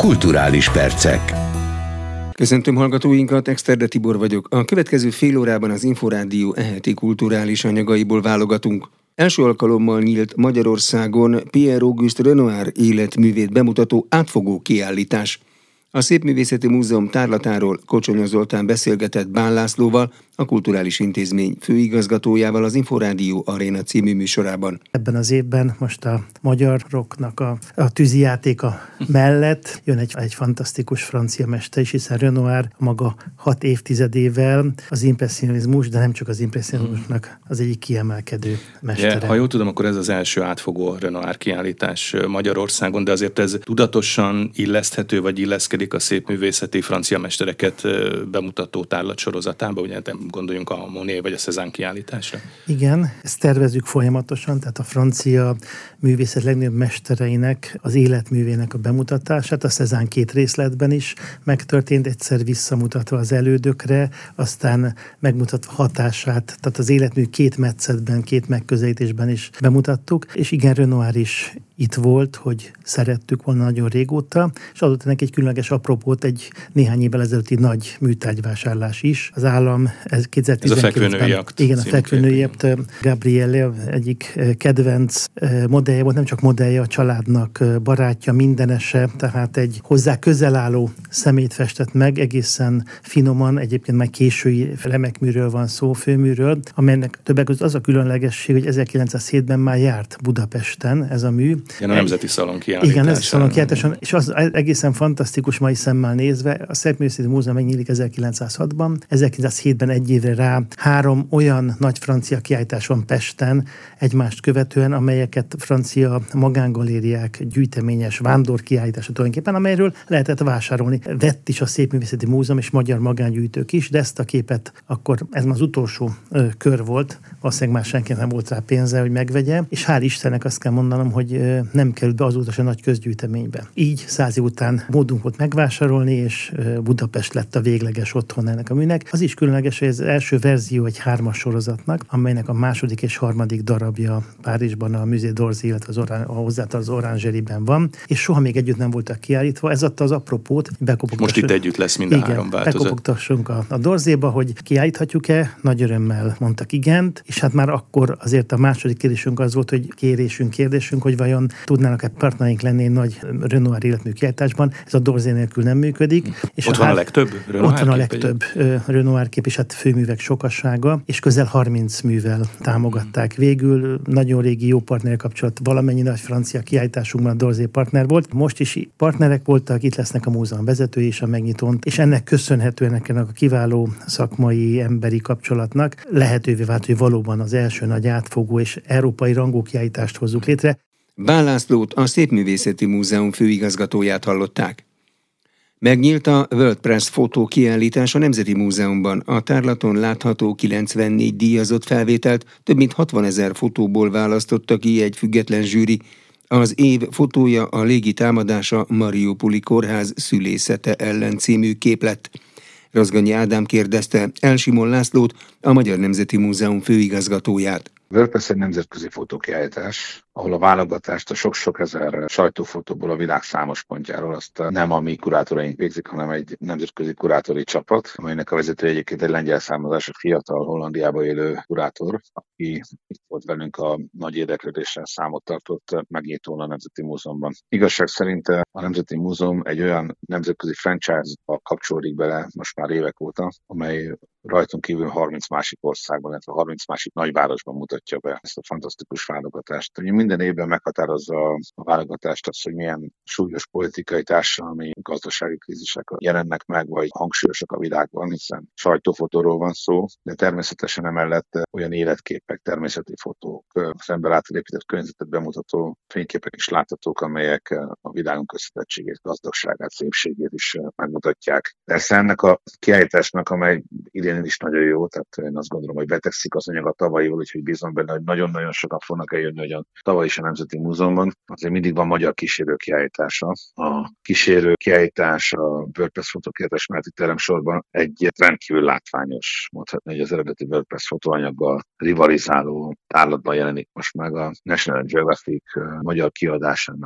Kulturális percek. Köszöntöm hallgatóinkat, Exterde Tibor vagyok. A következő fél órában az Inforádió eheti kulturális anyagaiból válogatunk. Első alkalommal nyílt Magyarországon Pierre-Auguste Renoir életművét bemutató átfogó kiállítás. A Szépművészeti Múzeum tárlatáról Kocsonya Zoltán beszélgetett Bán Lászlóval, a Kulturális Intézmény főigazgatójával az Inforádió Aréna című műsorában. Ebben az évben most a magyaroknak a tűzijátéka mellett jön egy fantasztikus francia mester is, hiszen Renoir maga 6 évtizedével az impresszionizmus, de nem csak az impresszionizmusnak az egyik kiemelkedő mestere. Ha jól tudom, akkor ez az első átfogó Renoir kiállítás Magyarországon, de azért ez tudatosan illeszthető, vagy illeszkedik a szépművészeti francia mestereket bemutató tárlat sorozatába, ugye gondoljunk a Monet vagy a Cézanne kiállításra. Igen, ezt tervezzük folyamatosan, tehát a francia művészet legnagyobb mestereinek az életművének a bemutatását, a Cézanne 2 részletben is megtörtént, egyszer visszamutatva az elődökre, aztán megmutatva hatását, tehát az életmű 2 metszetben, 2 megközelítésben is bemutattuk, és igen, Renoir is itt volt, hogy szerettük volna nagyon régóta, és adott ennek egy különleges apropót, egy néhány évvel ezelőtti nagy műtárgyvásárlás is. Az állam 2019-ben... Ez a fekvőnői akt. Igen, a fekvőnői akt. Gabrielle egyik kedvenc modellje volt, nem csak modellje, a családnak barátja, mindenese, tehát egy hozzá közel álló szemét festett meg, egészen finoman, egyébként már késői remekműről van szó, főműről, amelynek többek között az a különlegesség, hogy 1907-ben már járt Budapesten ez a mű. Igen, a Nemzeti Szalon kiállításán. Igen, Nemzeti Szalon kiállításon, és az egészen fantasztikus mai szemmel nézve. A Szépművészeti Múzeum megnyílik 1906-ban, 1907-ben egy évre rá 3 olyan nagy francia kiállítás van Pesten egymást követően, amelyeket francia magángalériák gyűjteményes vándorkiállítása tulajdonképpen, amelyről lehetett vásárolni. Vett is a Szépművészeti Múzeum és magyar magángyűjtők is, de ezt a képet akkor, ez már az utolsó kör volt, valószínűleg már senki nem volt rá pénze, hogy megvegye, és hál' Istennek azt kell mondanom, hogy nem került be azóta se nagy közgyűjteménybe. Így 100 év után módunk volt megvásárolni, és Budapest lett a végleges otthon ennek a műnek. Az is különleges, hogy ez az első verzió egy 3-as sorozatnak, amelynek a második és harmadik darabja Párizsban a Musée d'Orsay, illetve a hozzátartozó Orangerie-ben van, és soha még együtt nem voltak kiállítva. Ez adta az apropót, most itt együtt lesz mind a 3 változat. Bekopogtassunk a D'Orsayba, hogy kiállíthatjuk-e, nagy örömmel mondtak igent, és hát már akkor azért a második kérdésünk az volt, hogy kérdésünk, hogy vajon tudnának-e partnereink lenni egy nagy Renoir életmű kiállításban. Ez a D'Orsay nélkül nem működik. És ott van a legtöbb Renoir Ott van a legtöbb Renoir kép, és hát főművek sokassága, és közel 30 művel támogatták. Végül nagyon régi jó partner kapcsolat, valamennyi nagy francia kiállításunkban a D'Orsay partner volt. Most is partnerek voltak, itt lesznek a múzeum vezetői és a megnyitón, és ennek köszönhetően ennek a kiváló szakmai, emberi kapcsolatnak lehetővé vált, hogy valóban az első nagy átfogó és európai rangú kiállítást hozzuk létre. Bán Lászlót, a Szépművészeti Múzeum főigazgatóját hallották. Megnyílt a World Press fotó kiállítás a Nemzeti Múzeumban. A tárlaton látható 94 díjazott felvételt több mint 60 000 fotóból választotta ki egy független zsűri. Az év fotója a légi támadása Mariupoli kórház szülészete ellen című képlet. Rozgonyi Ádám kérdezte Elsimon Lászlót, a Magyar Nemzeti Múzeum főigazgatóját. World Press egy nemzetközi fotókiállítás, ahol a válogatást a sok-sok ezer sajtófotóból a világ számos pontjáról azt nem a mi kurátoraink végzik, hanem egy nemzetközi kurátori csapat, amelynek a vezető egyébként egy lengyel származású fiatal Hollandiában élő kurátor, aki itt volt velünk a nagy érdeklődéssel számot tartott megnyitón a Nemzeti Múzeumban. Igazság szerint a Nemzeti Múzeum egy olyan nemzetközi franchise-ba kapcsolódik bele most már évek óta, amely rajtunk kívül 30 másik országban, illetve 30 másik nagyvárosban mutatja be ezt a fantasztikus válogatást. Ugye minden évben meghatározza a válogatást az, hogy milyen súlyos politikai, társadalmi, gazdasági krízisek jelennek meg, vagy hangsúlyosak a világban, hiszen sajtófotóról van szó, de természetesen emellett olyan életképek, természeti fotók, az ember által épített környezetet bemutató fényképek is láthatók, amelyek a világunk összetettségét, gazdagságát, szépségét is megmutatják. Persze ennek a kiállításnak, amely idén is nagyon jó, tehát én azt gondolom, hogy betegszik az anyag a tavalyival, úgyhogy bízom benne, hogy nagyon-nagyon sokan fognak eljönni, hogy a tavaly is a Nemzeti Múzeumban. Azért mindig van magyar kísérő kiállítása. A kísérő kiállítás, a World Press fotókiállítás melletti teremsorban egy rendkívül látványos, mondhatni, hogy az eredeti World Press fotóanyaggal rivalizáló tárlatban jelenik most meg a National Geographic magyar kiadásának a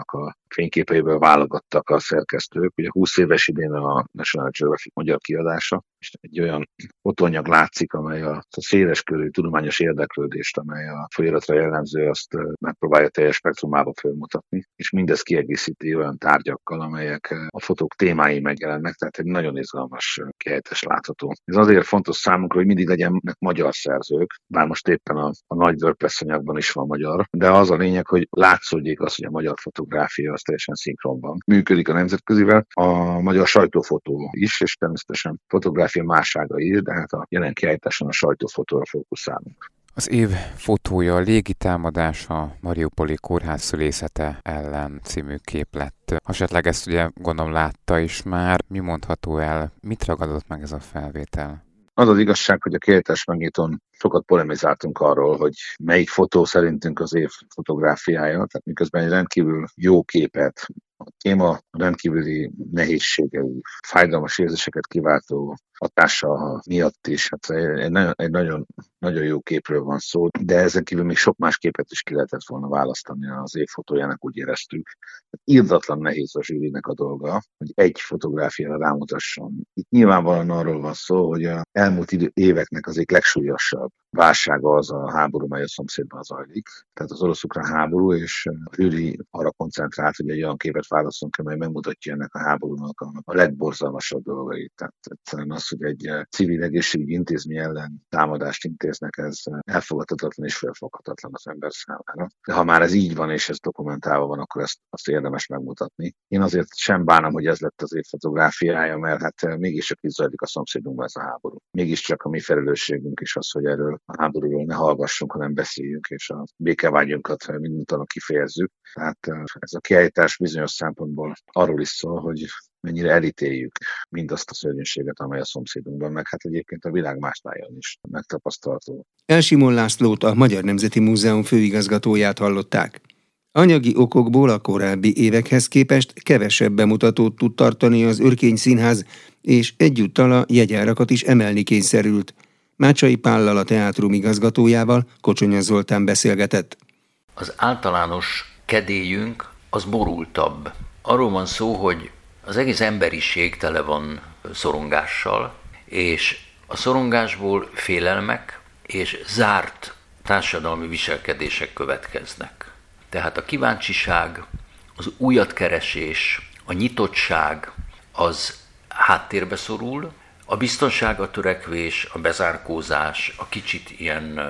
fényképeiből válogattak a szerkesztők. Ugye 20 éves idén a National Geographic magyar kiadása, és egy olyan fotóanyag látszik, amely a széleskörű tudományos érdeklődést, amely a folyóiratra jellemző, azt megpróbálja teljes spektrumában felmutatni, és mindez kiegészíti olyan tárgyakkal, amelyek a fotók témái megjelennek, tehát egy nagyon izgalmas kiejtés látható. Ez azért fontos számunkra, hogy mindig legyenek magyar szerzők, bár most éppen a nagy WordPress anyagban is van magyar, de az a lényeg, hogy látszódjék az, hogy a magyar fotográfia az teljesen szinkronban működik a nemzetközivel, a magyar sajtófotó is, és természetesen fotográfia mássága is, de hát a jelen kiállításon a sajtófotóra fókuszálunk. Az év fotója a légitámadás a Mariupoli kórház szülészete ellen című kép lett. Esetleg ezt ugye gondolom látta is már. Mi mondható el? Mit ragadott meg ez a felvétel? Az az igazság, hogy a kiállítás megnyitón sokat polemizáltunk arról, hogy melyik fotó szerintünk az év fotográfiája, tehát miközben egy rendkívül jó képet, a téma rendkívüli nehézségei, fájdalmas érzéseket kiváltó hatása miatt is, hát egy nagyon, nagyon jó képről van szó, de ezen kívül még sok más képet is ki lehetett volna választani az év fotójának, úgy éreztük. Irdatlan nehéz a zsűrinek a dolga, hogy egy fotográfiára rámutasson. Itt nyilvánvalóan arról van szó, hogy az elmúlt éveknek az egyik legsúlyosabb válsága az a háború, mely a szomszédban zajlik. Tehát az orosz-ukrán háború, és a zsűri arra koncentrált, hogy egy olyan képet válaszolunk, amely megmutatja ennek a háborúnak a legborzalmasabb dolgait. Tehát egyszerűen az, hogy egy civil egészségügyi intézmény ellen támadást intéznek, ez elfogadhatatlan és felfoghatatlan az ember számára. De ha már ez így van, és ez dokumentálva van, akkor azt érdemes megmutatni. Én azért sem bánom, hogy ez lett az év fotográfiája, mert hát mégiscsak itt zajlik a szomszédunkban ez a háború. Mégiscsak a mi felelősségünk is az, hogy erről a háborúról ne hallgassunk, hanem beszéljünk, és a békevágyunkat minduntalan kifejezzük. Tehát ez a kiállítás bizonyos szempontból arról is szól, hogy mennyire elítéljük mindazt a szörnyűséget, amely a szomszédunkban, meg hát egyébként a világ más táján is megtapasztalható. Elsimon Lászlót, a Magyar Nemzeti Múzeum főigazgatóját hallották. Anyagi okokból a korábbi évekhez képest kevesebb bemutatót tud tartani az Örkény Színház, és egyúttal a jegyárakat is emelni kényszerült. Mácsai Pállal, a teátrum igazgatójával Kocsonya Zoltán beszélgetett. Az általános kedélyünk az borultabb. Arról van szó, hogy az egész emberiség tele van szorongással, és a szorongásból félelmek és zárt társadalmi viselkedések következnek. Tehát a kíváncsiság, az újatkeresés, a nyitottság az háttérbe szorul, a biztonságra törekvés, a bezárkózás, a kicsit ilyen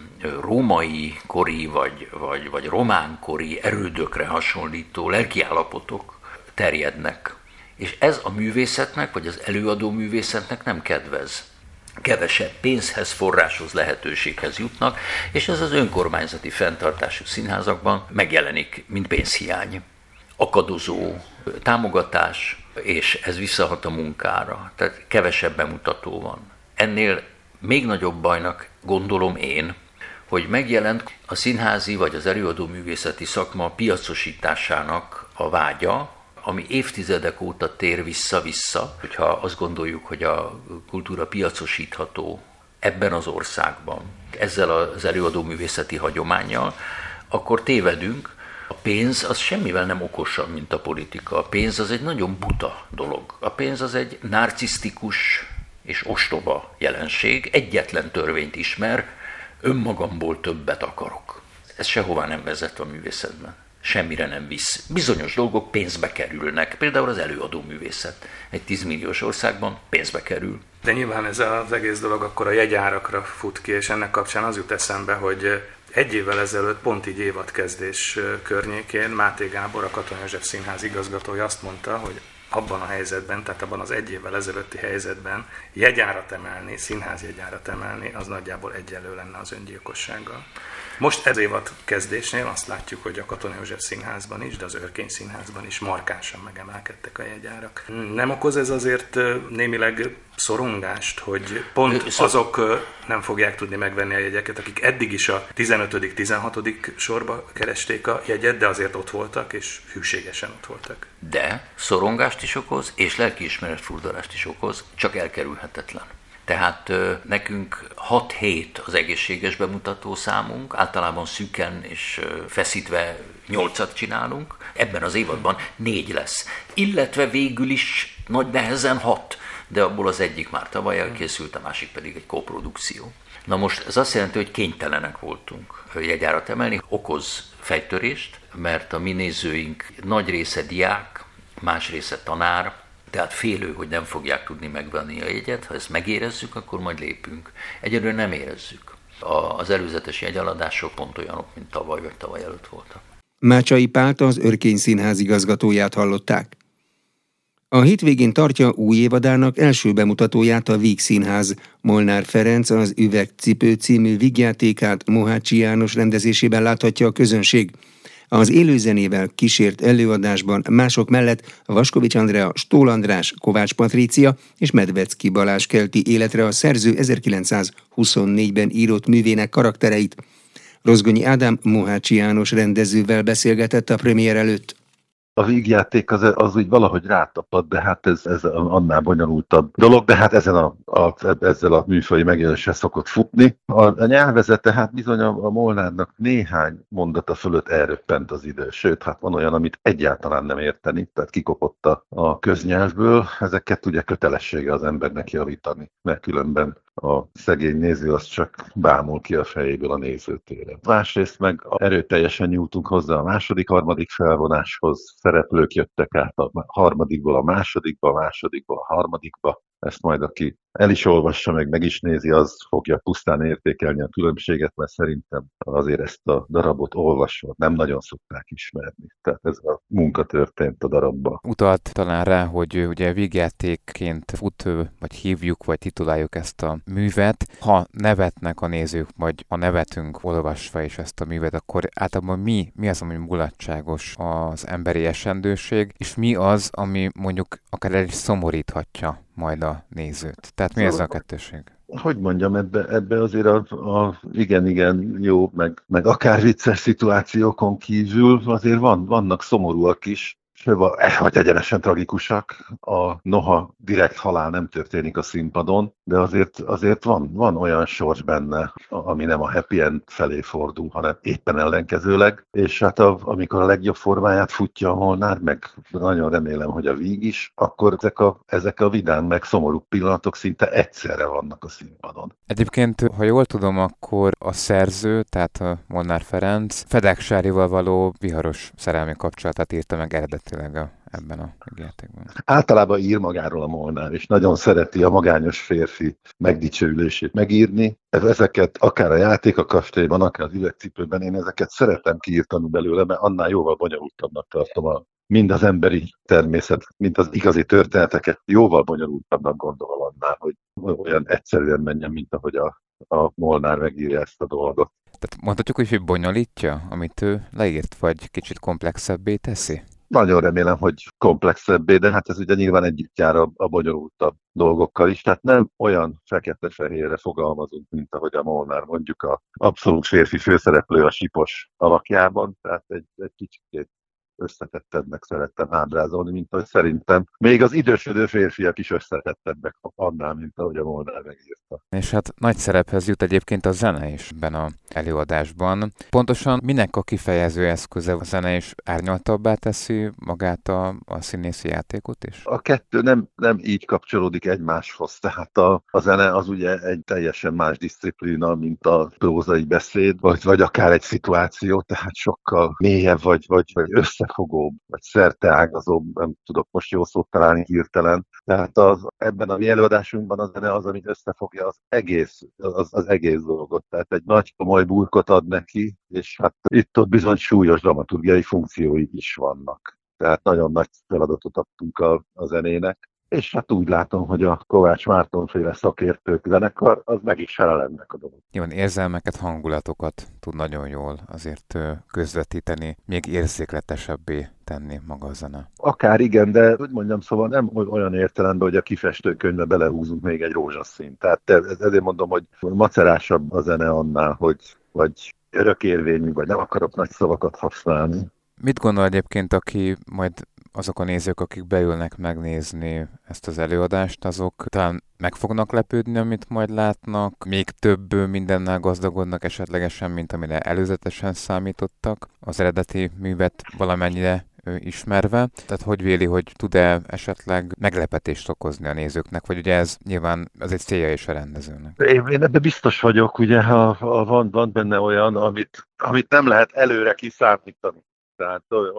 római kori vagy román kori erődökre hasonlító lelkiállapotok terjednek. És ez a művészetnek, vagy az előadó művészetnek nem kedvez. Kevesebb pénzhez, forráshoz, lehetőséghez jutnak, és ez az önkormányzati fenntartású színházakban megjelenik, mint pénzhiány. Akadozó támogatás, és ez visszahat a munkára, tehát kevesebb bemutató van. Ennél még nagyobb bajnak gondolom én, hogy megjelent a színházi vagy az előadó művészeti szakma piacosításának a vágya, ami évtizedek óta tér vissza-vissza, hogyha azt gondoljuk, hogy a kultúra piacosítható ebben az országban, ezzel az előadó művészeti hagyománnyal, akkor tévedünk. A pénz az semmivel nem okosabb, mint a politika. A pénz az egy nagyon buta dolog. A pénz az egy narcisztikus és ostoba jelenség. Egyetlen törvényt ismer, önmagamból többet akarok. Ez sehová nem vezet a művészetben. Semmire nem visz. Bizonyos dolgok pénzbe kerülnek. Például az előadó művészet. Egy 10 milliós országban pénzbe kerül. De nyilván ez az egész dolog akkor a jegyárakra fut ki, és ennek kapcsán az jut eszembe, hogy egy évvel ezelőtt, pont így évadkezdés környékén Máté Gábor, a Katona József Színház igazgatója azt mondta, hogy abban a helyzetben, tehát abban az egy évvel ezelőtti helyzetben jegyárat emelni, színházjegyárat emelni, az nagyjából egyenlő lenne az öngyilkossággal. Most ez évad kezdésnél azt látjuk, hogy a Katona József Színházban is, de az Örkény Színházban is markánsan megemelkedtek a jegyárak. Nem okoz ez azért némileg szorongást, hogy pont azok nem fogják tudni megvenni a jegyeket, akik eddig is a 15.-16. sorba keresték a jegyet, de azért ott voltak, és hűségesen ott voltak. De szorongást is okoz, és lelkiismeretfurdalást is okoz, csak elkerülhetetlen. Tehát nekünk 6-7 az egészséges bemutató számunk, általában szűken és feszítve 8-at csinálunk, ebben az évadban 4 lesz. Illetve végül is nagy nehezen 6, de abból az egyik már tavaly elkészült, a másik pedig egy koprodukció. Na most ez azt jelenti, hogy kénytelenek voltunk jegyárat emelni, okoz fejtörést, mert a mi nézőink nagy része diák, más része tanár, tehát félő, hogy nem fogják tudni megvenni a jegyet, ha ezt megérezzük, akkor majd lépünk. Egyelőre nem érezzük. Az előzetes jegyeladások pont olyanok, mint tavaly vagy tavaly előtt voltak. Mácsai Pált, az Örkény Színház igazgatóját hallották. A hétvégén tartja új évadának első bemutatóját a Víg Színház. Molnár Ferenc az Üvegcipő című vígjátékát Mohácsi János rendezésében láthatja a közönség. Az élőzenével kísért előadásban mások mellett Vaskovics Andrea, Stól András, Kovács Patrícia és Medvecki Balázs kelti életre a szerző 1924-ben írott művének karaktereit. Rozgonyi Ádám Mohácsi János rendezővel beszélgetett a premier előtt. A vígjáték az úgy valahogy rátapad, de hát ez annál bonyolultabb dolog, de hát ezzel a műfaji megjelenéssel szokott futni. A nyelvezete, hát bizony a Molnárnak néhány mondata fölött elröppent az idő, sőt, hát van olyan, amit egyáltalán nem érteni, tehát kikopott a köznyelvből, ezeket ugye kötelessége az embernek javítani, mert különben a szegény néző az csak bámul ki a fejéből a nézőtérre. Másrészt meg erőteljesen nyújtunk hozzá a második-harmadik felvonáshoz, szereplők jöttek át a harmadikból a másodikba, a másodikból a harmadikba. Ezt majd aki el is olvassa, meg is nézi, az fogja pusztán értékelni a különbséget, mert szerintem azért ezt a darabot olvasva nem nagyon szokták ismerni. Tehát ez a munka történt a darabban. Utalt talán rá, hogy ugye vígjátékként vagy hívjuk, vagy tituláljuk ezt a művet. Ha nevetnek a nézők, vagy ha nevetünk olvasva is ezt a művet, akkor általában mi az, ami mulatságos az emberi esendőség, és mi az, ami mondjuk akár el is szomoríthatja majd a nézőt. Tehát mi ez a kettőség? Hogy mondjam, ebbe azért a igen jó, meg akár vicces szituációkon kívül azért vannak szomorúak is, vagy egyenesen tragikusak. Noha direkt halál nem történik a színpadon, de azért van olyan sors benne, ami nem a happy end felé fordul, hanem éppen ellenkezőleg. És hát amikor a legjobb formáját futja a Molnár, meg nagyon remélem, hogy a Víg is, akkor ezek a vidám meg szomorú pillanatok szinte egyszerre vannak a színpadon. Egyébként, ha jól tudom, akkor a szerző, tehát a Molnár Ferenc Fedek Sárival való viharos szerelmi kapcsolatát írta meg eredetileg ebben a játékban. Általában ír magáról a Molnár, és nagyon szereti a magányos férfi megdicsőülését megírni. Ezeket akár a játék a kastélyban, akár az Üvegcipőben, én ezeket szeretem kiírtani belőle, mert annál jóval bonyolultabbnak tartom mind az emberi természet, mint az igazi történeteket, jóval bonyolultabbnak gondolom annál, hogy olyan egyszerűen menjen, mint ahogy a Molnár megírja ezt a dolgot. Tehát mondhatjuk, hogy bonyolítja, amit ő leírt, vagy kicsit komplexebbé teszi? Nagyon remélem, hogy komplexebbé, de hát ez ugye nyilván együtt jár a bonyolultabb dolgokkal is, tehát nem olyan fekete-fehérre fogalmazunk, mint ahogy a Molnár mondjuk a abszolút férfi főszereplő a sipos alakjában, tehát egy kicsit összetettebbnek szerettem ábrázolni, mint ahogy szerintem még az idősödő férfiak is összetettebbek annál, mint ahogy a Molnár megírta. És hát nagy szerephez jut egyébként a zene is ebben az előadásban. Pontosan minek a kifejező eszköze a zene is árnyaltabbá teszi magát a színészi játékot is? A kettő nem így kapcsolódik egymáshoz, tehát a zene az ugye egy teljesen más diszciplína, mint a prózai beszéd, vagy akár egy szituáció, tehát sokkal mélyebb, vagy összefogóbb, vagy szerteágazóbb, nem tudok most jó szót találni hirtelen. Tehát ebben a mi előadásunkban a zene az, amit összefogja az egész dolgot. Tehát egy nagy komoly burkot ad neki, és hát itt-ott bizony súlyos dramaturgiai funkciói is vannak. Tehát nagyon nagy feladatot adtunk a zenének. És hát úgy látom, hogy a Kovács Márton-féle szakértők zenekar, az meg is felel ennek a dolog. Nyilván érzelmeket, hangulatokat tud nagyon jól azért közvetíteni, még érzékletesebbé tenni maga a zene. Akár igen, de úgy mondjam, szóval nem olyan értelemben, hogy a kifestőkönyvbe belehúzunk még egy rózsaszínt. Tehát ezért mondom, hogy macerásabb a zene annál, vagy örökérvényű, vagy nem akarok nagy szavakat használni. Mit gondol egyébként, aki majd azok a nézők, akik beülnek megnézni ezt az előadást, azok talán meg fognak lepődni, amit majd látnak, még több mindennel gazdagodnak esetlegesen, mint amire előzetesen számítottak, az eredeti művet valamennyire ismerve. Tehát hogy véli, hogy tud-e esetleg meglepetést okozni a nézőknek, vagy ugye ez nyilván az egy célja is a rendezőnek? Én ebben biztos vagyok, ugye, ha van benne olyan, amit nem lehet előre kiszámítani. Tehát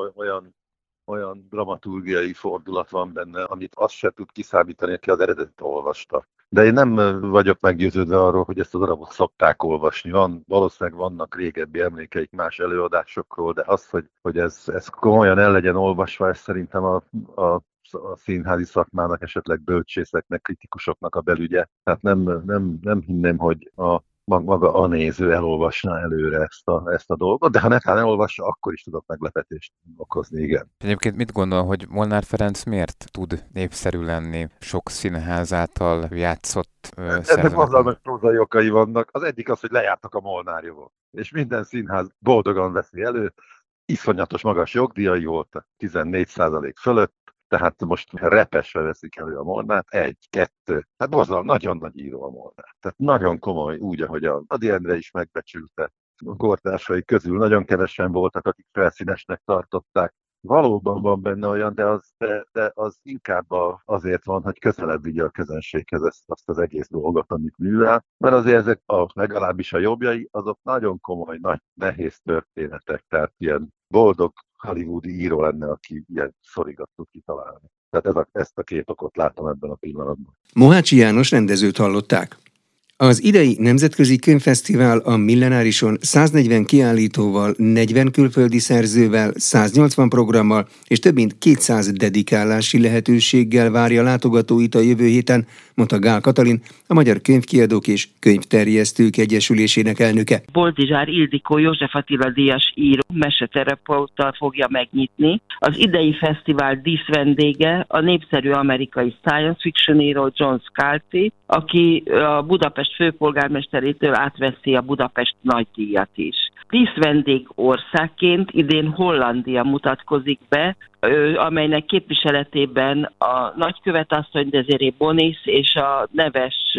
olyan dramaturgiai fordulat van benne, amit azt se tud kiszámítani, aki az eredetet olvasta. De én nem vagyok meggyőződve arról, hogy ezt a darabot szokták olvasni. Valószínűleg vannak régebbi emlékeik más előadásokról, de az, hogy ez komolyan el legyen olvasva, ez szerintem a színházi szakmának, esetleg bölcsészeknek, kritikusoknak a belügye. Tehát nem hinném, hogy maga a néző elolvasná előre ezt a dolgot, de ha netán elolvassa, akkor is tudok meglepetést okozni, igen. Egyébként mit gondol, hogy Molnár Ferenc miért tud népszerű lenni sok színház által játszott Ennek borzalmas prózai okai vannak. Az egyik az, hogy lejártak a Molnár jogok, és minden színház boldogan veszi elő, iszonyatos magas jogdíjai voltak, 14% fölött, tehát most repesve veszik elő a Molnárt, 1, 2, hát borzalmas, nagyon nagy író a Molnár. Tehát nagyon komoly, úgy, ahogy a Ady Endre is megbecsülte. A kortársai közül nagyon kevesen voltak, akik felszínesnek tartották. Valóban van benne olyan, de az inkább azért van, hogy közelebb vigye a közönséghez azt az egész dolgot, amit művel. Mert azért ezek legalábbis a jobbjai, azok nagyon komoly, nagy, nehéz történetek. Tehát ilyen boldog hollywoodi író lenne, aki ilyen szorigat tud kitalálni. Tehát ezt a két okot látom ebben a pillanatban. Mohácsi János rendezőt hallották. Az idei Nemzetközi Könyvfesztivál a Millenárison 140 kiállítóval, 40 külföldi szerzővel, 180 programmal és több mint 200 dedikálási lehetőséggel várja látogatóit a jövő héten, mondta Gál Katalin, a Magyar Könyvkiadók és Könyvterjesztők Egyesülésének elnöke. Boldizsár Ildikó József Attila díjas író meseterapeuta fogja megnyitni. Az idei fesztivál díszvendége a népszerű amerikai science fiction író John Scalzi, aki a Budapest főpolgármesterétől átveszi a Budapest nagydíjat is. Díszvendég országként idén Hollandia mutatkozik be, amelynek képviseletében a nagykövetasszony Desirée Bonis és a neves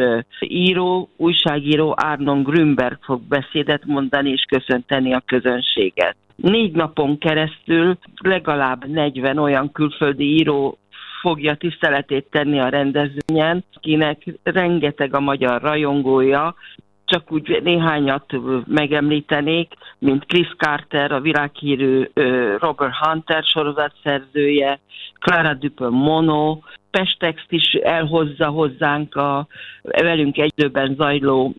újságíró Arnon Grünberg fog beszédet mondani és köszönteni a közönséget. 4 napon keresztül legalább 40 olyan külföldi író fogja tiszteletét tenni a rendezvényen, akinek rengeteg a magyar rajongója, csak úgy néhányat megemlítenék, mint Chris Carter, a világhírű Robert Hunter sorozatszerzője, Clara Dupont-Mono, Pestext is elhozza hozzánk a velünk egy időben zajló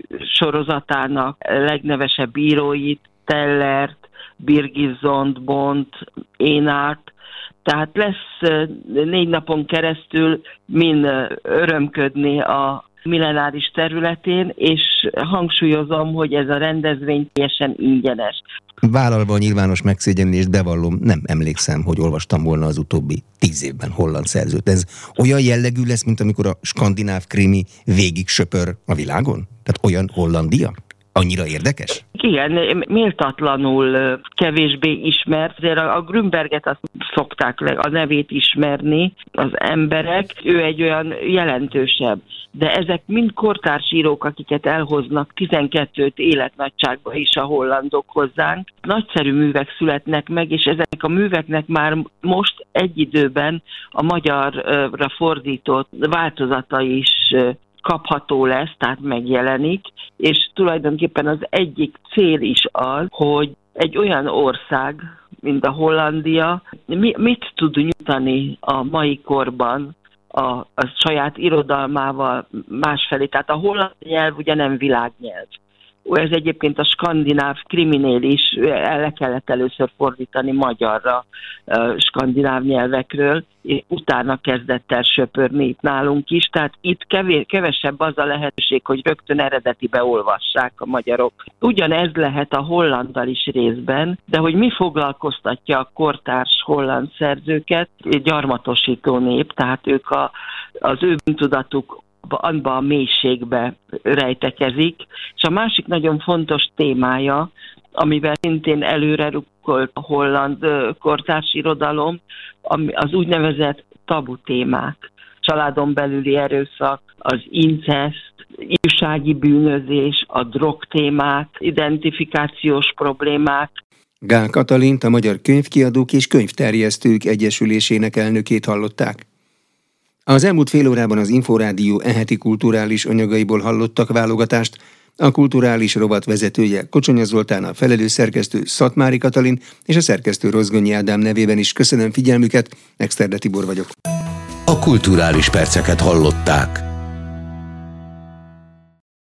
sorozatának legnevesebb íróit, Tellert, Birgit Zondbont, Énárt. Tehát lesz 4 napon keresztül mind örömködni a millenáris területén, és hangsúlyozom, hogy ez a rendezvény teljesen ingyenes. Vállalva a nyilvános megszégyenlést bevallom, nem emlékszem, hogy olvastam volna az utóbbi 10 évben holland szerzőt. Ez olyan jellegű lesz, mint amikor a skandináv krimi végig söpör a világon? Tehát olyan Hollandia? Annyira érdekes? Igen, méltatlanul kevésbé ismert. Azért a Grünberget azt szokták a nevét ismerni az emberek. Ő egy olyan jelentősebb. De ezek mind kortárs írók, akiket elhoznak 12 életnagyságba is a hollandok hozzánk. Nagyszerű művek születnek meg, és ezek a műveknek már most egy időben a magyarra fordított változata is kapható lesz, tehát megjelenik, és tulajdonképpen az egyik cél is az, hogy egy olyan ország, mint a Hollandia, mit tud nyújtani a mai korban a saját irodalmával másfelé. Tehát a holland nyelv ugye nem világnyelv. Ez egyébként a skandináv kriminél is le kellett először fordítani magyarra skandináv nyelvekről, és utána kezdett el söpörni itt nálunk is, tehát itt kevesebb az a lehetőség, hogy rögtön eredetibe olvassák a magyarok. Ugyanez lehet a hollanddal is részben, de hogy mi foglalkoztatja a kortárs holland szerzőket, gyarmatosító nép, tehát ők az ő bűntudatuk abba a mélységbe rejtekezik. És a másik nagyon fontos témája, amivel szintén előre blokkolt a holland kortárs irodalom, az úgynevezett tabu témák. Családon belüli erőszak, az incest, ifjúsági bűnözés, a drogtémák, identifikációs problémák. Gál Katalint, a Magyar Könyvkiadók és Könyvterjesztők Egyesülésének elnökét hallották. Az elmúlt fél órában az Inforádió eheti kulturális anyagaiból hallottak válogatást. A kulturális rovat vezetője Kocsonya Zoltán, a felelős szerkesztő Szatmári Katalin és a szerkesztő Rozgonyi Ádám nevében is köszönöm figyelmüket, Exterde Tibor vagyok. A kulturális perceket hallották.